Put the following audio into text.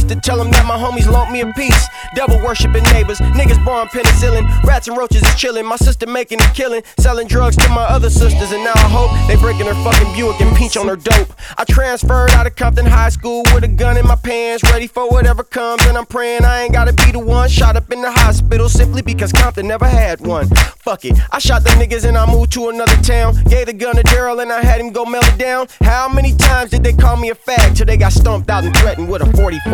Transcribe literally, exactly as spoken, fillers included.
used to tell them that my homies loaned me a piece. Devil worshipping neighbors, niggas born penicillin. Rats and roaches is chillin', my sister making a killing. Selling drugs to my other sisters, and now I hope they breaking her fucking Buick and peach on her dope. I transferred out of Compton High School with a gun in my pants, ready for whatever comes, and I'm praying I ain't gotta be the one shot up in the hospital simply because Compton never had one. Fuck it, I shot the niggas and I moved to another town. Gave the gun to Daryl and I had him go melt it down. How many times did they call me a fag till they got stomped out and threatened with a forty-four